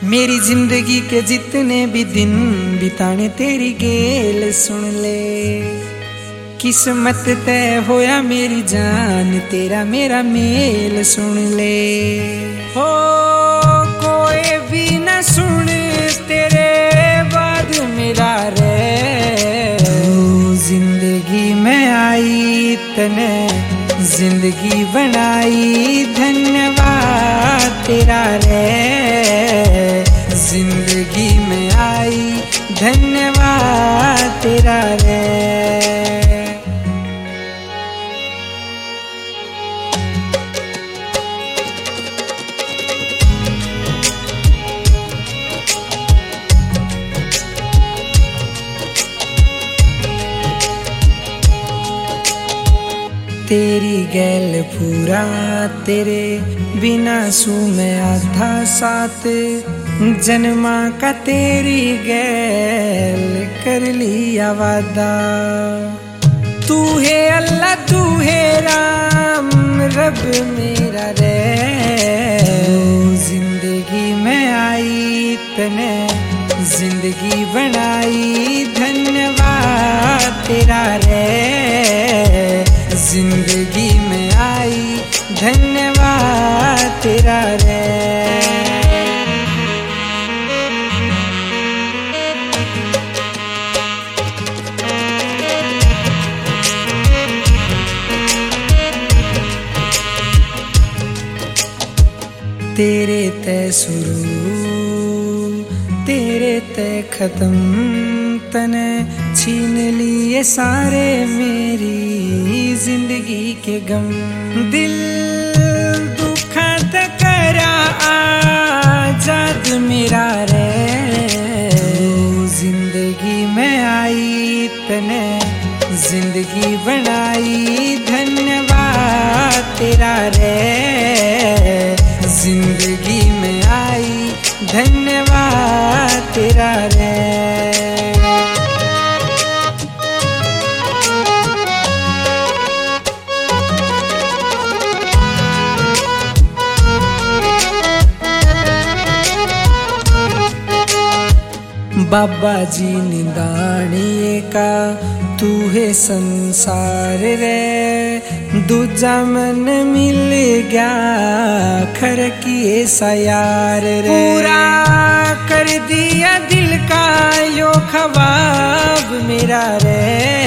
मेरी जिंदगी के जितने भी दिन बिताने तेरी गेल सुन ले। किस्मत तय होया मेरी जान, तेरा मेरा मेल सुन ले। हो कोई भी न सुन तेरे बाद मेरा रे। जिंदगी में आई तने जिंदगी बनाई, धन्यवाद तेरा रे। जिंदगी में आई धन्यवाद तेरा रे। तेरी गैल पूरा तेरे बिना सू मैं आधा साथ, जन्मा का तेरी गैल कर लिया वादा। तू है अल्लाह तू है राम रब मेरा रे। जिंदगी में आई तने जिंदगी बनाई, धन्यवाद तेरा रे। जिंदगी में आई धन्यवाद तेरा रे। तेरे तय शुरू तेरे तय खत्म, तने छीन लिए सारे मेरी जिंदगी के गम। दिल दुखत करा आजाद मेरा रे। जिंदगी में आई तने जिंदगी बनाई, धन्यवाद तेरा रे। जिंदगी में आई धन्यवाद तेरा रे। बाबा जी निदानिए का तू है संसार रे। दूजा मन मिल गया खर की ऐसा यार रे। पूरा कर दिया दिल का यो ख्वाब मेरा रे।